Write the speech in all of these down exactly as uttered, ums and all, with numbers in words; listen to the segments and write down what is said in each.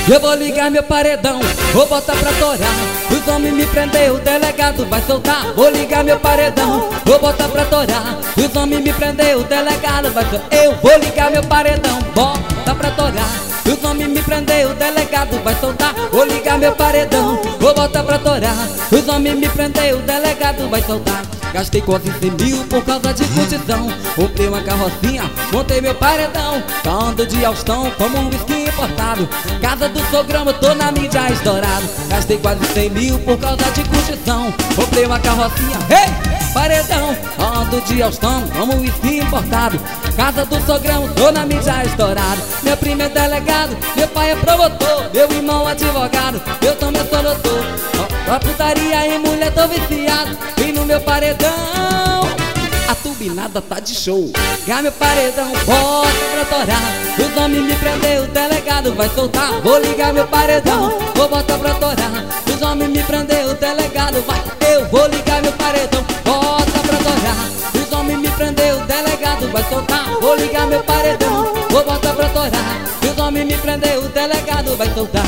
Eu vou ligar meu paredão, vou botar pra torar. Os homens me prender, o delegado vai soltar. Vou ligar meu paredão, vou botar pra torar. Os homens me prender, o delegado vai soltar. Eu vou ligar meu paredão, bota pra torar. Os homens me prender, o delegado vai soltar. Vou ligar meu paredão, vou botar pra torar. Os homens me prender, o delegado vai soltar. Gastei quase cem mil por causa de curtição. Comprei uma carrocinha, montei meu paredão. Tá ando de Austão como um whisky importado. Casa do sogrão, eu tô na mídia estourado. Gastei quase cem mil por causa de curtição. Comprei uma carrocinha, hey! Paredão, ando de Austão como um whisky importado. Casa do sogrão, tô na mídia estourado. Meu primo é delegado, meu pai é promotor, meu irmão advogado, eu também sou doutor. Ó, a putaria e mulher tô viciado. E no meu paredão a turbinada tá de show. Ligar meu paredão, bota pra torar. Os homens me prender, o delegado vai soltar. Vou ligar meu paredão, vou botar pra torar. Os homens me prender, o delegado vai. Eu vou ligar meu paredão, bota pra torar. Os homens me prender, o delegado vai soltar. Vou ligar meu paredão, vou botar pra torar. Os homens me prender, o delegado vai soltar.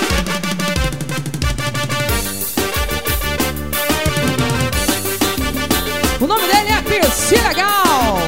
O nome dele é Pierce Legal.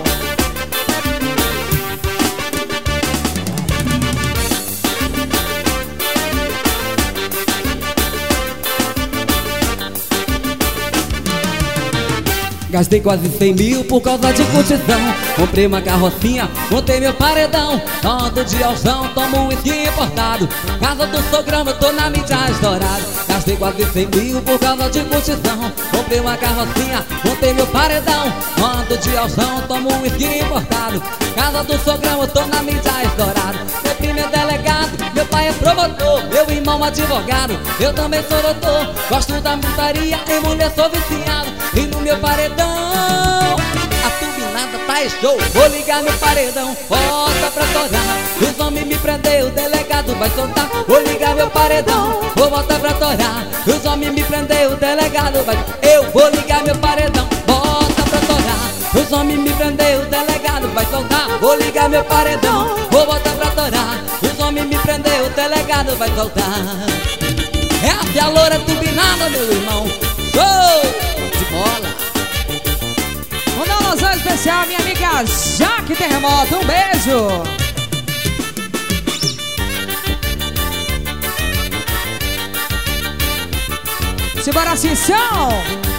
Gastei quase cem mil por causa de curtição. Comprei uma carrocinha, montei meu paredão. Ando de Austão, tomo um whisky importado. Casa do sogrão, eu tô na mídia estourado. Gastei quase cem mil por causa de curtição. Comprei uma carrocinha, montei meu paredão. Ando de Austão, tomo um whisky importado. Casa do sogrão, eu tô na mídia estourado. Meu primo é delegado, meu pai é promotor, meu irmão advogado, eu também sou doutor. Gosto da putaria, em mulher sou viciado. E no meu paredão a turbinada tá em show. Vou ligar meu paredão, bota pra torar. Os homens me prender, o delegado vai soltar. Vou ligar meu paredão, vou botar pra torar. Os homens me prender, o delegado vai. Eu vou ligar meu paredão, bota pra torar. Os homens me prender, o delegado vai soltar. Vou ligar meu paredão, vou botar pra torar. Os homens me prender, o delegado vai soltar. Essa é a loura turbinada, meu irmão. Show de bola. Mandar uma alusão especial, minha amiga Jaque Terremoto. Um beijo. Simbora, Cissão.